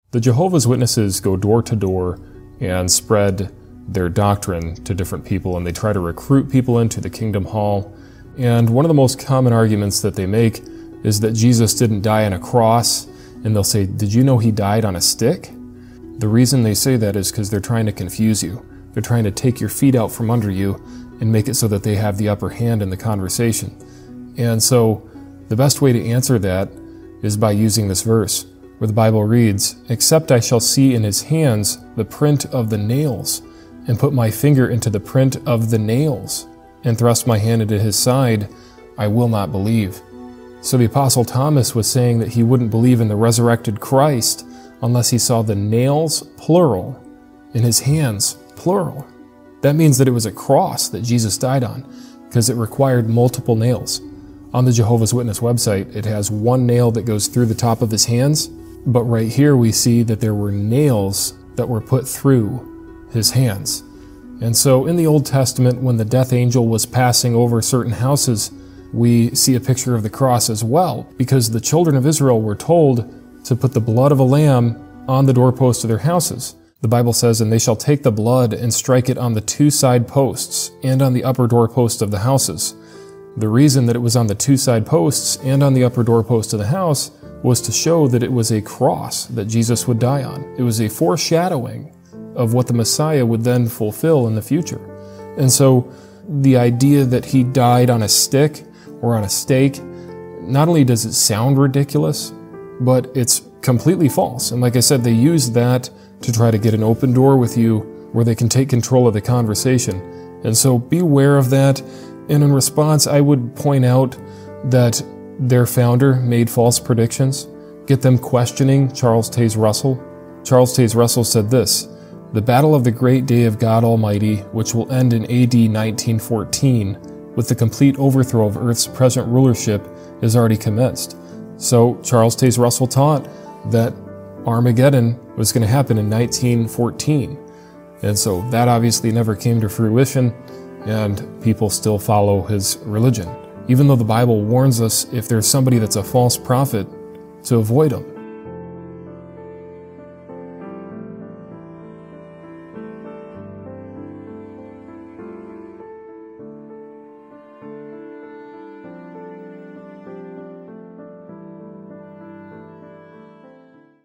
The Jehovah's Witnesses go door to door and spread their doctrine to different people, and they try to recruit people into the Kingdom Hall. And one of the most common arguments that they make is that Jesus didn't die on a cross, and they'll say, "Did you know he died on a stick?" The reason they say that is because they're trying to confuse you. They're trying to take your feet out from under you and make it so that they have the upper hand in the conversation. And so the best way to answer that is by using this verse, where the Bible reads, "Except I shall see in his hands the print of the nails, and put my finger into the print of the nails, and thrust my hand into his side, I will not believe." So the Apostle Thomas was saying that he wouldn't believe in the resurrected Christ unless he saw the nails, plural, in his hands, plural. That means that it was a cross that Jesus died on, because it required multiple nails. On the Jehovah's Witness website, it has one nail that goes through the top of his hands, but right here we see that there were nails that were put through his hands. And so in the Old Testament, when the death angel was passing over certain houses, we see a picture of the cross as well, because the children of Israel were told to put the blood of a lamb on the doorpost of their houses. The Bible says, "And they shall take the blood and strike it on the two side posts and on the upper doorpost of the houses." The reason that it was on the two side posts and on the upper doorpost of the house was to show that it was a cross that Jesus would die on. It was a foreshadowing of what the Messiah would then fulfill in the future. And so the idea that he died on a stick or on a stake, not only does it sound ridiculous, but it's completely false. And like I said, they use that to try to get an open door with you where they can take control of the conversation. And so beware of that. And in response, I would point out that their founder made false predictions. Get them questioning Charles Taze Russell. Charles Taze Russell said this: "The battle of the great day of God Almighty, which will end in AD 1914, with the complete overthrow of Earth's present rulership, is already commenced." So Charles Taze Russell taught that Armageddon was going to happen in 1914. And so that obviously never came to fruition, and people still follow his religion. Even though the Bible warns us, if there's somebody that's a false prophet, to avoid them.